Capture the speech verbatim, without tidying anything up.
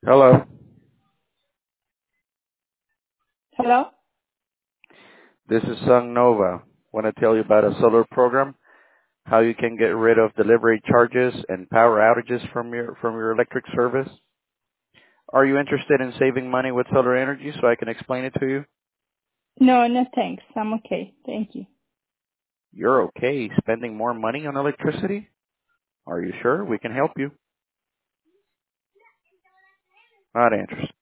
Hello, Hello? this is Sung Nova. Want to tell you about a solar program, how you can get rid of delivery charges and power outages from your from your electric service. Are you interested in saving money with solar energy so I can explain it to you? No, no thanks. I'm okay. Thank you. You're okay spending more money on electricity? Are you sure? We can help you. Not interested.